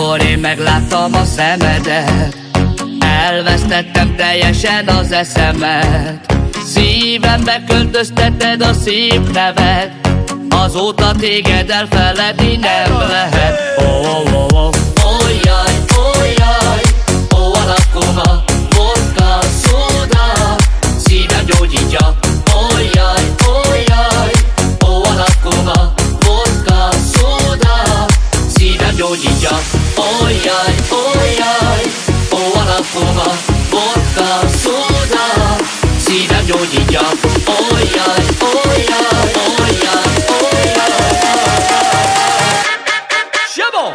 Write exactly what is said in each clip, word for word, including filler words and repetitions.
Amikor én megláttam a szemedet, elvesztettem teljesen az eszemet. Szívembe költözteted a szép nevet, azóta téged elfeledni nem lehet. Oh, oh, oh, oh. Oh, jaj, oh, jaj, oh, alakoma, vodka, szóda, szívem gyógyítja. Oh, jaj, oh, jaj, oh, alakoma, vodka, szóda, szívem gyógyítja. Oh, jaj, oh, jaj, oh, alakoma, vodka, szóda, szívem gyógyítja. Oh, jaj, oh, jaj, oh, jaj, oh, jaj. Shabon!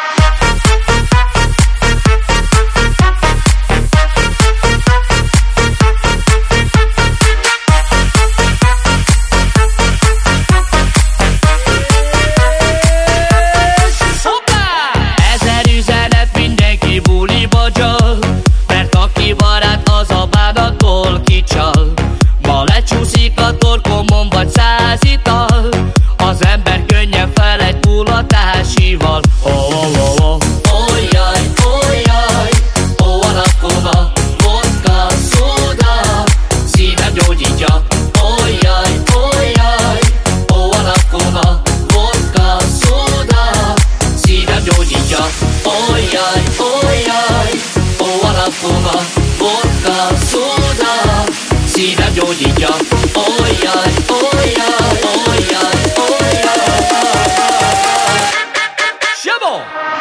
Ezer üzenet, mindenki buliba gyal, mert aki barát, az a bánatból kicsal. Ma lecsúszik a torkomon vagy száz ital, az ember könnyen felegy mulatásival. Oh, oh, oh, oh. Oh, jaj, oh, jaj, oh, alakoma, vodka, szóda, szívem gyógyítja. Oh, jaj, oh, jaj, oh, alakoma, vodka, szóda, szívem gyógyítja. Oh, jaj, oh, jaj, oh, alakoma, vodka, szóda, szívem gyógyítja. Oh, jaj, oh, jaj, oh, jaj, oh, jaj. Shabon!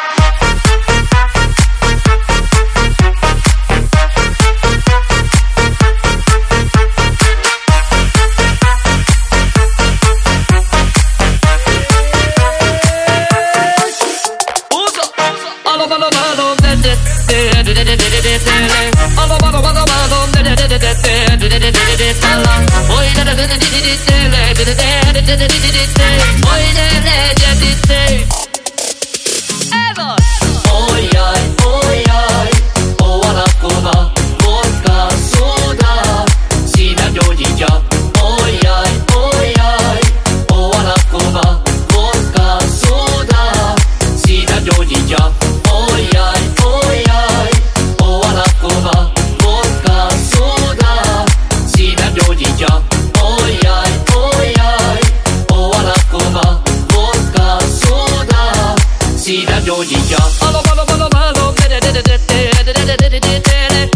Oh, jaj, oh, jaj, oh, alakoma, vodka, szóda, szívem gyógyítja. Oh, jaj, oh, jaj, oh, alakoma, vodka, szóda, szívem gyógyítja. Oh, jaj, oh, jaj, oh, alakoma, vodka, szóda, szívem gyógyítja. Oh, jaj, oh, jaj, oh, alakoma, vodka, szóda, szívem gyógyítja. Alom, alom, alom, alom, de de de de de de de de de de de.